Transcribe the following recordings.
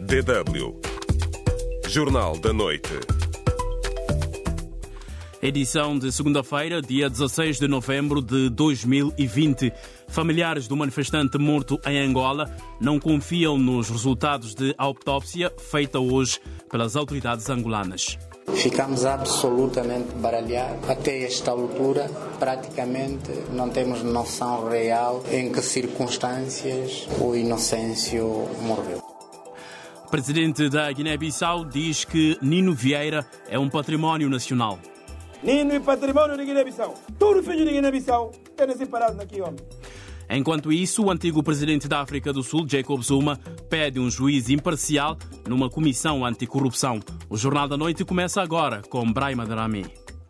DW Jornal da Noite. Edição de segunda-feira, dia 16 de novembro de 2020. Familiares do manifestante morto em Angola não confiam nos resultados de autópsia feita hoje pelas autoridades angolanas. Ficamos absolutamente baralhados. Até esta altura, praticamente não temos noção real em que circunstâncias o Inocêncio morreu. O presidente da Guiné-Bissau diz que Nino Vieira é um património nacional. Nino é património de Guiné-Bissau. Todo filho de Guiné-Bissau tem separado aqui, homem. Enquanto isso, o antigo presidente da África do Sul, Jacob Zuma, pede um juiz imparcial numa comissão anticorrupção. O Jornal da Noite começa agora com Brahima Darami.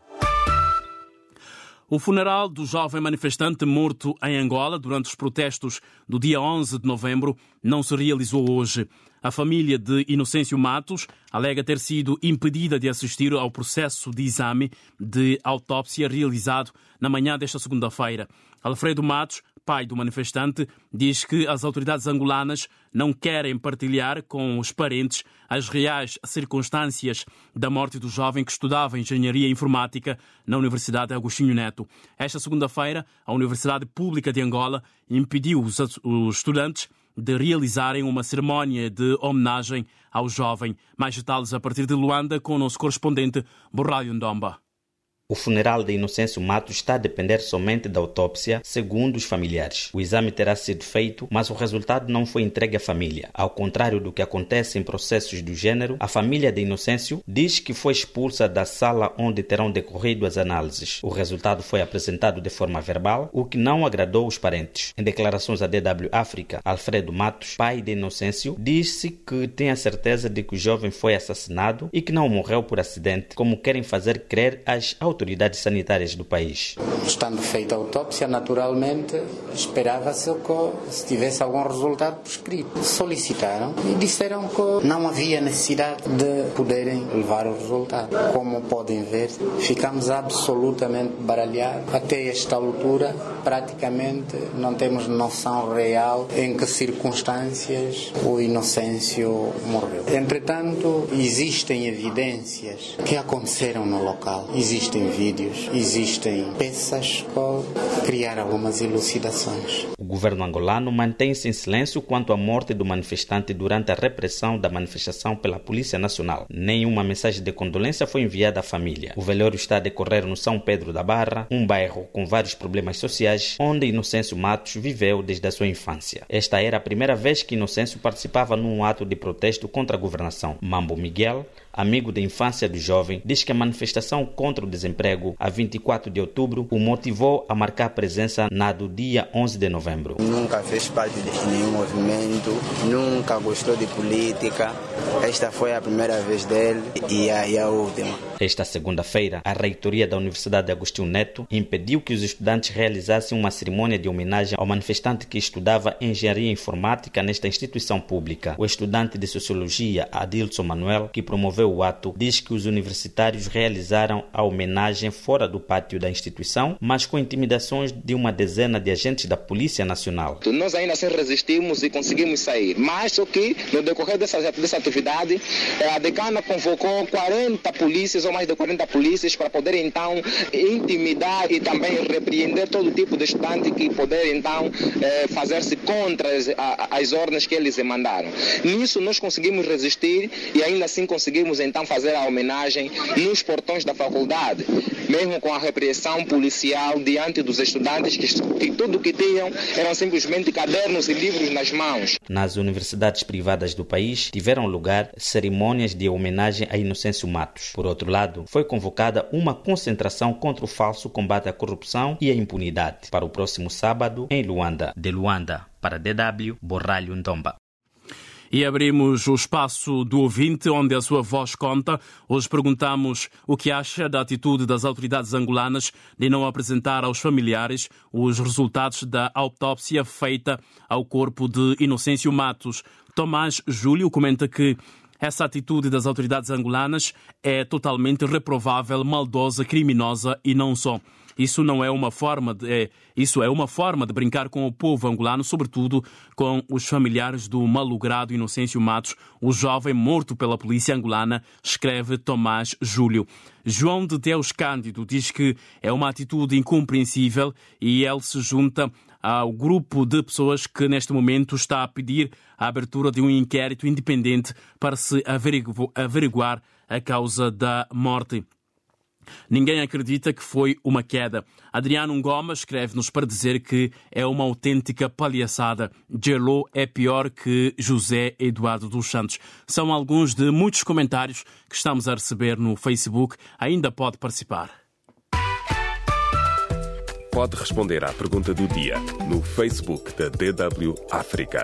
O funeral do jovem manifestante morto em Angola durante os protestos do dia 11 de novembro não se realizou hoje. A família de Inocêncio Matos alega ter sido impedida de assistir ao processo de exame de autópsia realizado na manhã desta segunda-feira. Alfredo Matos, pai do manifestante, diz que as autoridades angolanas não querem partilhar com os parentes as reais circunstâncias da morte do jovem que estudava engenharia informática na Universidade Agostinho Neto. Esta segunda-feira, a Universidade Pública de Angola impediu os estudantes de realizarem uma cerimónia de homenagem ao jovem. Mais detalhes a partir de Luanda com o nosso correspondente Borralho Ndomba. O funeral de Inocêncio Matos está a depender somente da autópsia, segundo os familiares. O exame terá sido feito, mas o resultado não foi entregue à família. Ao contrário do que acontece em processos do gênero, a família de Inocêncio diz que foi expulsa da sala onde terão decorrido as análises. O resultado foi apresentado de forma verbal, o que não agradou os parentes. Em declarações à DW África, Alfredo Matos, pai de Inocêncio, disse que tem a certeza de que o jovem foi assassinado e que não morreu por acidente, como querem fazer crer as autoridades sanitárias do país. Estando feita a autópsia, naturalmente, esperava-se que se tivesse algum resultado por escrito. Solicitaram e disseram que não havia necessidade de poderem levar o resultado. Como podem ver, ficamos absolutamente baralhados. Até esta altura, praticamente, não temos noção real em que circunstâncias o Inocêncio morreu. Entretanto, existem evidências que aconteceram no local. Existem vídeos, existem peças para criar algumas elucidações. O governo angolano mantém-se em silêncio quanto à morte do manifestante durante a repressão da manifestação pela Polícia Nacional. Nenhuma mensagem de condolência foi enviada à família. O velório está a decorrer no São Pedro da Barra, um bairro com vários problemas sociais, onde Inocêncio Matos viveu desde a sua infância. Esta era a primeira vez que Inocêncio participava num ato de protesto contra a governação. Mambo Miguel, amigo da infância do jovem, diz que a manifestação contra o desemprego, a 24 de outubro, o motivou a marcar presença na do dia 11 de novembro. Nunca fez parte de nenhum movimento, nunca gostou de política. Esta foi a primeira vez dele e a última. Esta segunda-feira, a reitoria da Universidade Agostinho Neto impediu que os estudantes realizassem uma cerimônia de homenagem ao manifestante que estudava engenharia informática nesta instituição pública. O estudante de sociologia, Adilson Manuel, que promoveu o ato, diz que os universitários realizaram a homenagem fora do pátio da instituição, mas com intimidações de uma dezena de agentes da Polícia Nacional. Nós ainda assim resistimos e conseguimos sair, mas só que no decorrer dessa atividade, a decana convocou 40 polícias ou mais de 40 polícias para poder então intimidar e também repreender todo tipo de estudante que poder então fazer-se contra as ordens que eles mandaram. Nisso nós conseguimos resistir e ainda assim conseguimos então fazer a homenagem nos portões da faculdade, mesmo com a repressão policial diante dos estudantes que tudo o que tinham eram simplesmente cadernos e livros nas mãos. Nas universidades privadas do país tiveram lugar cerimônias de homenagem a Inocêncio Matos. Por outro lado, foi convocada uma concentração contra o falso combate à corrupção e à impunidade para o próximo sábado em Luanda. De Luanda, para DW, Borralho Ndomba. E abrimos o espaço do ouvinte, onde a sua voz conta. Hoje perguntamos o que acha da atitude das autoridades angolanas de não apresentar aos familiares os resultados da autópsia feita ao corpo de Inocêncio Matos. Tomás Júlio comenta que essa atitude das autoridades angolanas é totalmente reprovável, maldosa, criminosa e não só. Isso é uma forma de brincar com o povo angolano, sobretudo com os familiares do malogrado Inocêncio Matos, o jovem morto pela polícia angolana, escreve Tomás Júlio. João de Deus Cândido diz que é uma atitude incompreensível e ele se junta ao grupo de pessoas que neste momento está a pedir a abertura de um inquérito independente para se averiguar a causa da morte. Ninguém acredita que foi uma queda. Adriano Gomes escreve-nos para dizer que é uma autêntica palhaçada. Gelou é pior que José Eduardo dos Santos. São alguns de muitos comentários que estamos a receber no Facebook. Ainda pode participar. Pode responder à pergunta do dia no Facebook da DW África.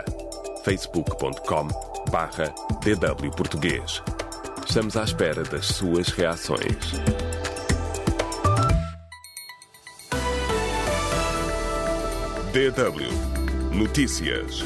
facebook.com/DW Português. Estamos à espera das suas reações. DW Notícias.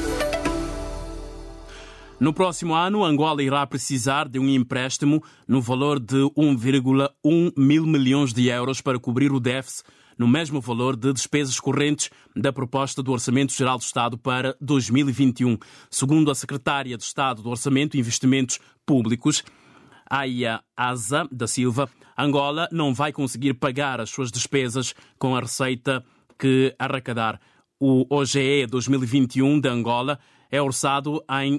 No próximo ano, Angola irá precisar de um empréstimo no valor de 1,1 mil milhões de euros para cobrir o déficit, no mesmo valor de despesas correntes da proposta do Orçamento Geral do Estado para 2021. Segundo a secretária de Estado do Orçamento e Investimentos Públicos, Aya Asa da Silva, Angola não vai conseguir pagar as suas despesas com a receita que arrecadar. O OGE 2021 de Angola é orçado em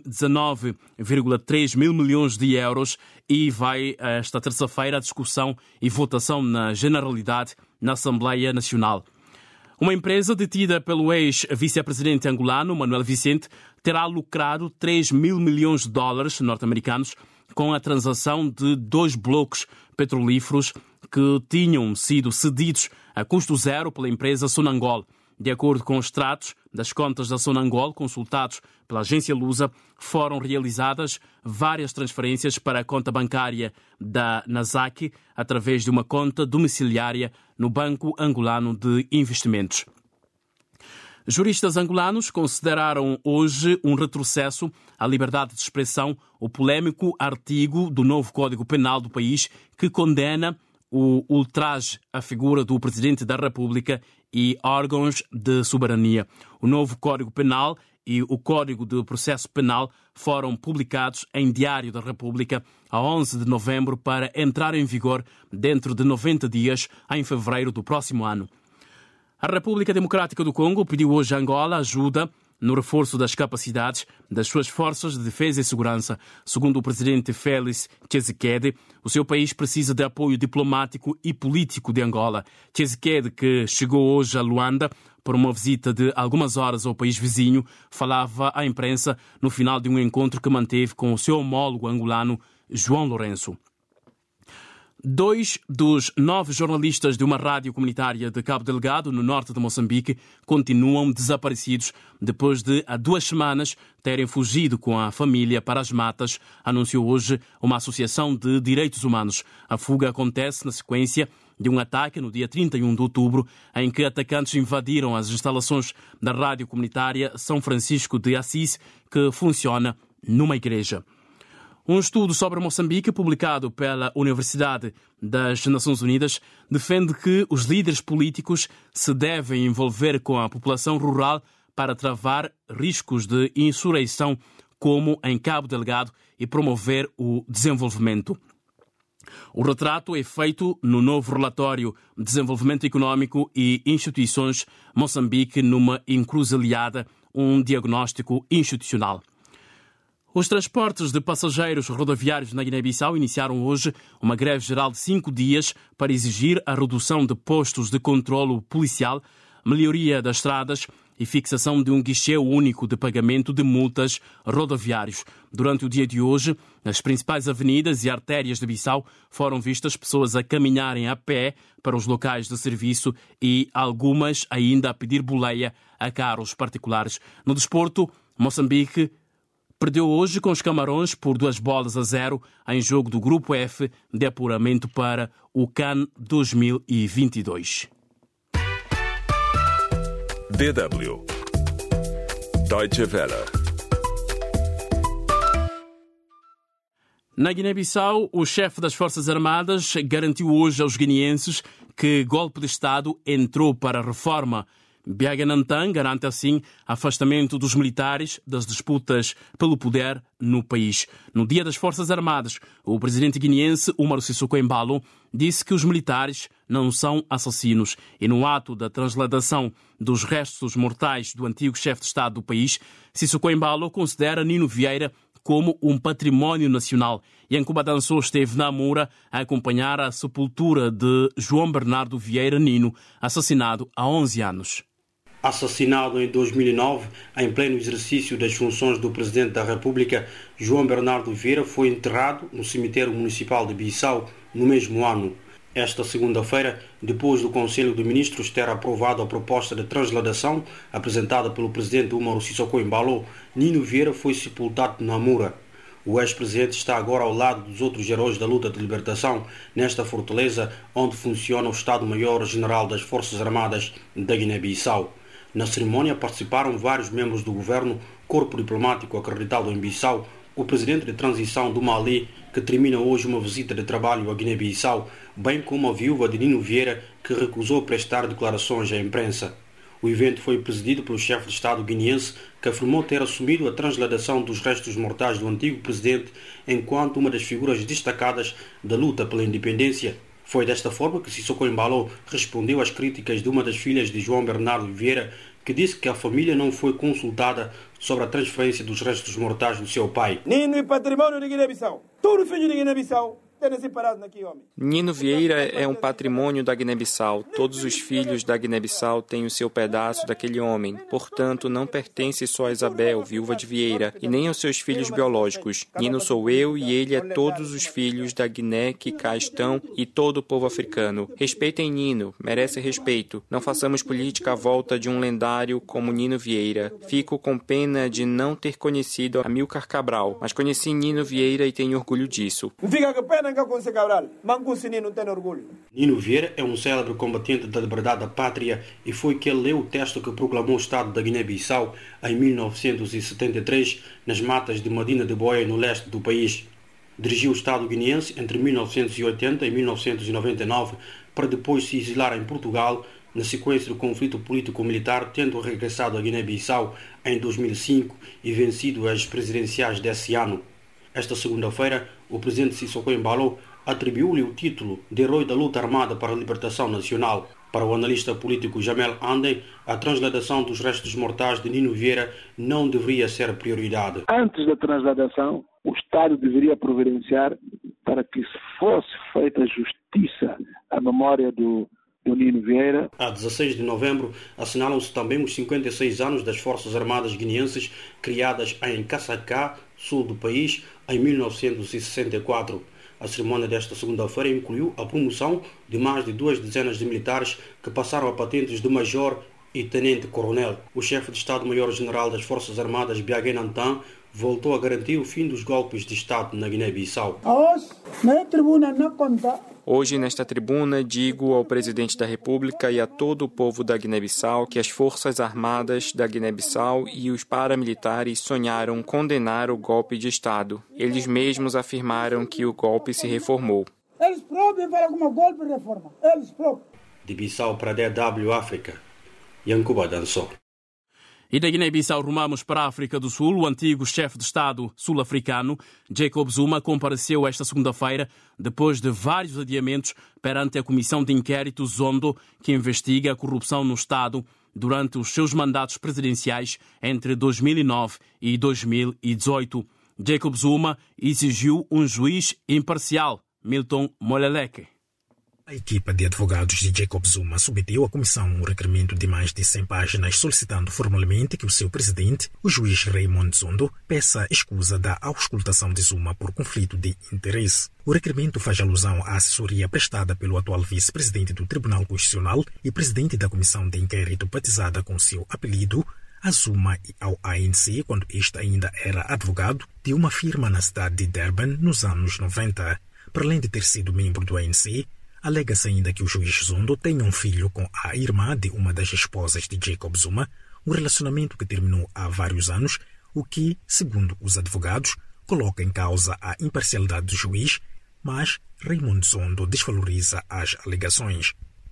19,3 mil milhões de euros e vai esta terça-feira a discussão e votação na Generalidade na Assembleia Nacional. Uma empresa detida pelo ex-vice-presidente angolano, Manuel Vicente, terá lucrado 3 mil milhões de dólares norte-americanos com a transação de 2 blocos petrolíferos que tinham sido cedidos a custo zero pela empresa Sonangol. De acordo com os extratos das contas da Sonangol consultados pela agência Lusa, foram realizadas várias transferências para a conta bancária da Nasak através de uma conta domiciliária no Banco Angolano de Investimentos. Juristas angolanos consideraram hoje um retrocesso à liberdade de expressão o polêmico artigo do novo Código Penal do país que condena o ultraje à figura do Presidente da República e órgãos de soberania. O novo Código Penal e o Código de Processo Penal foram publicados em Diário da República a 11 de novembro para entrar em vigor dentro de 90 dias, em fevereiro do próximo ano. A República Democrática do Congo pediu hoje a Angola ajuda no reforço das capacidades das suas forças de defesa e segurança. Segundo o presidente Félix Tshisekedi, o seu país precisa de apoio diplomático e político de Angola. Tshisekedi, que chegou hoje a Luanda por uma visita de algumas horas ao país vizinho, falava à imprensa no final de um encontro que manteve com o seu homólogo angolano, João Lourenço. 2 dos 9 jornalistas de uma rádio comunitária de Cabo Delgado, no norte de Moçambique, continuam desaparecidos depois de, há 2 semanas, terem fugido com a família para as matas, anunciou hoje uma associação de direitos humanos. A fuga acontece na sequência de um ataque no dia 31 de outubro, em que atacantes invadiram as instalações da rádio comunitária São Francisco de Assis, que funciona numa igreja. Um estudo sobre Moçambique, publicado pela Universidade das Nações Unidas, defende que os líderes políticos se devem envolver com a população rural para travar riscos de insurreição, como em Cabo Delgado, e promover o desenvolvimento. O retrato é feito no novo relatório Desenvolvimento Econômico e Instituições Moçambique numa encruzilhada, um diagnóstico institucional. Os transportes de passageiros rodoviários na Guiné-Bissau iniciaram hoje uma greve geral de 5 dias para exigir a redução de postos de controlo policial, melhoria das estradas e fixação de um guichê único de pagamento de multas rodoviários. Durante o dia de hoje, nas principais avenidas e artérias de Bissau foram vistas pessoas a caminharem a pé para os locais de serviço e algumas ainda a pedir boleia a carros particulares. No desporto, Moçambique perdeu hoje com os Camarões por 2-0 em jogo do Grupo F de apuramento para o CAN 2022. DW Deutsche Welle. Na Guiné-Bissau, o chefe das Forças Armadas garantiu hoje aos guineenses que golpe de Estado entrou para a reforma. Biaga Nantan garante assim afastamento dos militares das disputas pelo poder no país. No Dia das Forças Armadas, o presidente guineense Umaru Sissoko Embalo disse que os militares não são assassinos e no ato da transladação dos restos mortais do antigo chefe de Estado do país, Sissoko Embalo considera Nino Vieira como um património nacional. Yankuba Danso esteve na Moura a acompanhar a sepultura de João Bernardo Vieira Nino, assassinado há 11 anos. Assassinado em 2009, em pleno exercício das funções do Presidente da República, João Bernardo Vieira foi enterrado no cemitério municipal de Bissau no mesmo ano. Esta segunda-feira, depois do Conselho de Ministros ter aprovado a proposta de transladação apresentada pelo Presidente Umaru Sissoko Embalo, Nino Vieira foi sepultado na Moura. O ex-presidente está agora ao lado dos outros heróis da luta de libertação nesta fortaleza onde funciona o Estado-Maior-General das Forças Armadas da Guiné-Bissau. Na cerimônia participaram vários membros do governo, corpo diplomático acreditado em Bissau, o presidente de transição do Mali, que termina hoje uma visita de trabalho à Guiné-Bissau, bem como a viúva de Nino Vieira, que recusou prestar declarações à imprensa. O evento foi presidido pelo chefe de Estado guineense, que afirmou ter assumido a transladação dos restos mortais do antigo presidente enquanto uma das figuras destacadas da luta pela independência. Foi desta forma que Sissoko Embalo respondeu às críticas de uma das filhas de João Bernardo Vieira, que disse que a família não foi consultada sobre a transferência dos restos mortais do seu pai. Nino é patrimônio de Guiné-Bissau. Todo filho de Guiné-Bissau tem separado aqui, homem. Nino Vieira é um patrimônio da Guiné-Bissau. Todos os filhos da Guiné-Bissau têm o seu pedaço daquele homem. Portanto, não pertence só a Isabel, viúva de Vieira, e nem aos seus filhos biológicos. Nino sou eu e ele é todos os filhos da Guiné que cá estão e todo o povo africano. Respeitem Nino, merece respeito. Não façamos política à volta de um lendário como Nino Vieira. Fico com pena de não ter conhecido Amílcar Cabral, mas conheci Nino Vieira e tenho orgulho disso. Fica com pena com Cabral, mas Nino tem orgulho. Nino Vieira é um célebre combatente da liberdade da pátria e foi que ele leu o texto que proclamou o Estado da Guiné-Bissau em 1973 nas matas de Medina de Boé, no leste do país. Dirigiu o Estado guineense entre 1980 e 1999 para depois se exilar em Portugal na sequência do conflito político-militar, tendo regressado à Guiné-Bissau em 2005 e vencido as presidenciais desse ano. Esta segunda-feira, o presidente Sissoko Embalo atribuiu-lhe o título de Herói da Luta Armada para a Libertação Nacional. Para o analista político Jamel Andem, a transladação dos restos mortais de Nino Vieira não deveria ser prioridade. Antes da transladação, o Estado deveria providenciar para que fosse feita justiça à memória do Nino Vieira. A 16 de novembro assinalam-se também os 56 anos das Forças Armadas guineenses criadas em Caçacá, sul do país, em 1964. A cerimônia desta segunda-feira incluiu a promoção de mais de 2 dezenas de militares que passaram a patentes de major e tenente-coronel. O chefe de Estado-Maior-General das Forças Armadas, Biaga Nantan, voltou a garantir o fim dos golpes de Estado na Guiné-Bissau. Hoje, nesta tribuna, digo ao Presidente da República e a todo o povo da Guiné-Bissau que as Forças Armadas da Guiné-Bissau e os paramilitares sonharam condenar o golpe de Estado. Eles mesmos afirmaram que o golpe se reformou. Eles próprios falam como golpe de reforma. Eles próprios. De Bissau para DW África, Yankuba Danso. E da Guiné-Bissau rumamos para a África do Sul. O antigo chefe de Estado sul-africano, Jacob Zuma, compareceu esta segunda-feira depois de vários adiamentos perante a Comissão de Inquérito Zondo, que investiga a corrupção no Estado durante os seus mandatos presidenciais entre 2009 e 2018. Jacob Zuma exigiu um juiz imparcial, Milton Moleleke. A equipa de advogados de Jacob Zuma submeteu à comissão um requerimento de mais de 100 páginas solicitando formalmente que o seu presidente, o juiz Raymond Zondo, peça escusa da auscultação de Zuma por conflito de interesse. O requerimento faz alusão à assessoria prestada pelo atual vice-presidente do Tribunal Constitucional e presidente da comissão de inquérito batizada com seu apelido, a Zuma e ao ANC, quando este ainda era advogado de uma firma na cidade de Durban nos anos 90. Para além de ter sido membro do ANC, alega-se ainda que o juiz Zondo tenha um filho com a irmã de uma das esposas de Jacob Zuma, um relacionamento que terminou há vários anos, o que, segundo os advogados, coloca em causa a imparcialidade do juiz, mas Raymond Zondo desvaloriza as alegações.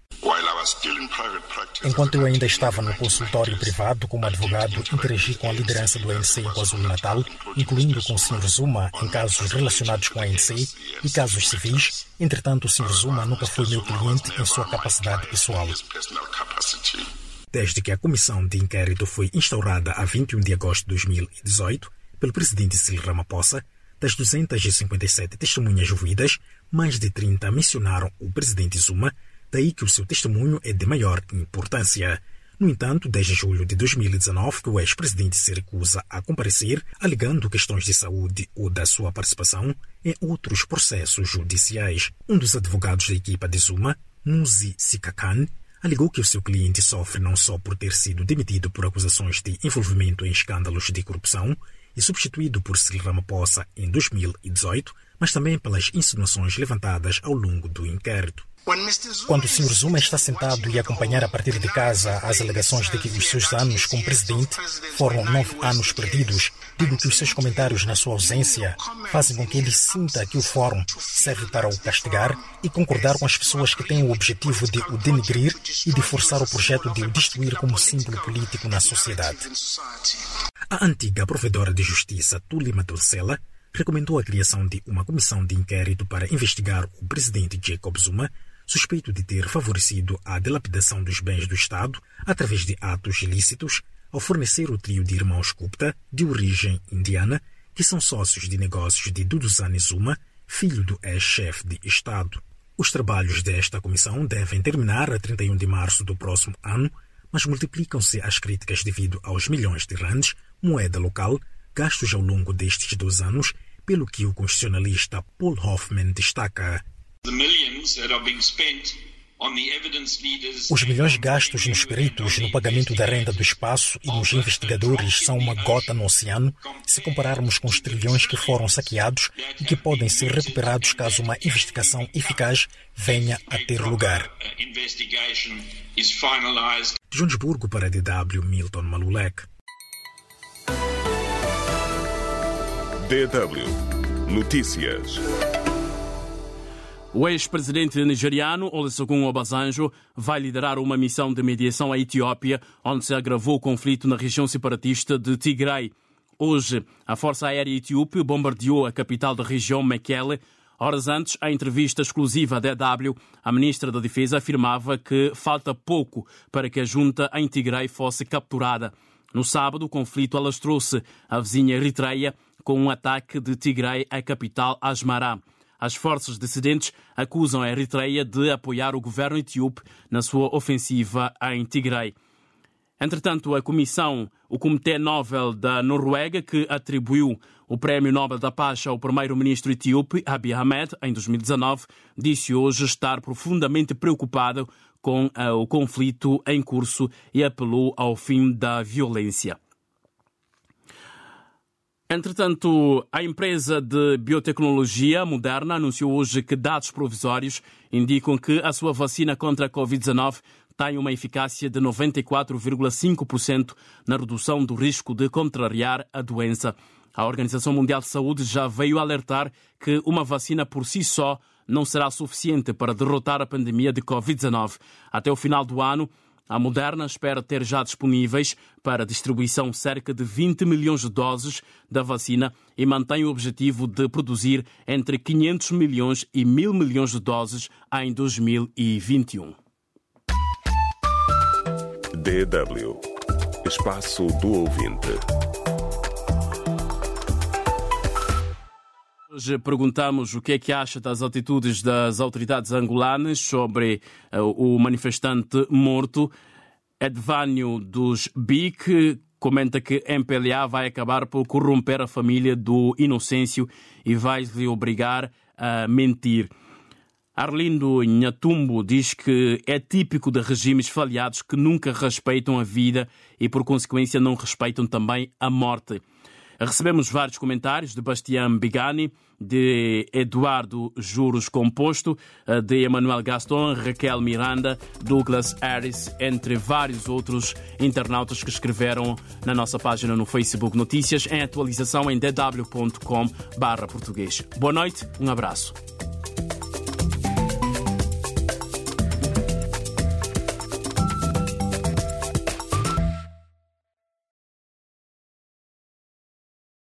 Enquanto eu ainda estava no consultório privado como advogado, interagi com a liderança do ANC em KwaZulu-Natal, incluindo com o Sr. Zuma em casos relacionados com a ANC e casos civis. Entretanto, o Sr. Zuma nunca foi meu cliente em sua capacidade pessoal. Desde que a comissão de inquérito foi instaurada a 21 de agosto de 2018 pelo presidente Cyril Ramaphosa, das 257 testemunhas ouvidas, mais de 30 mencionaram o presidente Zuma, daí que o seu testemunho é de maior importância. No entanto, desde julho de 2019, que o ex-presidente se recusa a comparecer, alegando questões de saúde ou da sua participação em outros processos judiciais. Um dos advogados da equipa de Zuma, Muzi Sikakan, alegou que o seu cliente sofre não só por ter sido demitido por acusações de envolvimento em escândalos de corrupção e substituído por Cyril Ramaphosa em 2018, mas também pelas insinuações levantadas ao longo do inquérito. Quando o Sr. Zuma está sentado e acompanhar a partir de casa as alegações de que os seus anos como presidente foram 9 anos perdidos, digo que os seus comentários na sua ausência fazem com que ele sinta que o fórum serve para o castigar e concordar com as pessoas que têm o objetivo de o denegrir e de forçar o projeto de o destruir como símbolo político na sociedade. A antiga provedora de justiça, Thuli Madonsela, recomendou a criação de uma comissão de inquérito para investigar o presidente Jacob Zuma, suspeito de ter favorecido a dilapidação dos bens do Estado através de atos ilícitos, ao fornecer o trio de irmãos Gupta, de origem indiana, que são sócios de negócios de Duduzane Zuma, filho do ex-chefe de Estado. Os trabalhos desta comissão devem terminar a 31 de março do próximo ano, mas multiplicam-se as críticas devido aos milhões de rands, moeda local, gastos ao longo destes 2 anos, pelo que o constitucionalista Paul Hoffman destaca. Os milhões gastos nos peritos, no pagamento da renda do espaço e nos investigadores são uma gota no oceano, se compararmos com os trilhões que foram saqueados e que podem ser recuperados caso uma investigação eficaz venha a ter lugar. De Joanesburgo para a DW, Milton Malulek. DW Notícias. O ex-presidente nigeriano Olusegun Obasanjo vai liderar uma missão de mediação à Etiópia, onde se agravou o conflito na região separatista de Tigray. Hoje, a Força Aérea Etíope bombardeou a capital da região, Mekele. Horas antes, em entrevista exclusiva à DW, a ministra da Defesa afirmava que falta pouco para que a junta em Tigray fosse capturada. No sábado, o conflito alastrou-se à vizinha Eritreia com um ataque de Tigray à capital Asmara. As forças dissidentes acusam a Eritreia de apoiar o governo etíope na sua ofensiva em Tigray. Entretanto, o Comitê Nobel da Noruega, que atribuiu o Prémio Nobel da Paz ao primeiro-ministro etíope Abiy Ahmed em 2019, disse hoje estar profundamente preocupado com o conflito em curso e apelou ao fim da violência. Entretanto, a empresa de biotecnologia Moderna anunciou hoje que dados provisórios indicam que a sua vacina contra a Covid-19 tem uma eficácia de 94,5% na redução do risco de contrariar a doença. A Organização Mundial de Saúde já veio alertar que uma vacina por si só não será suficiente para derrotar a pandemia de Covid-19. Até o final do ano, a Moderna espera ter já disponíveis para distribuição cerca de 20 milhões de doses da vacina e mantém o objetivo de produzir entre 500 milhões e 1.000 milhões de doses em 2021. DW Espaço do Ouvinte. Hoje perguntamos o que é que acha das atitudes das autoridades angolanas sobre o manifestante morto. Edvânio dos BIC comenta que a MPLA vai acabar por corromper a família do Inocêncio e vai lhe obrigar a mentir. Arlindo Nhatumbo diz que é típico de regimes falhados que nunca respeitam a vida e, por consequência, não respeitam também a morte. Recebemos vários comentários de Bastian Bigani, de Eduardo Juros Composto, de Emanuel Gaston, Raquel Miranda, Douglas Harris, entre vários outros internautas que escreveram na nossa página no Facebook Notícias, em atualização em dw.com/português. Boa noite, um abraço.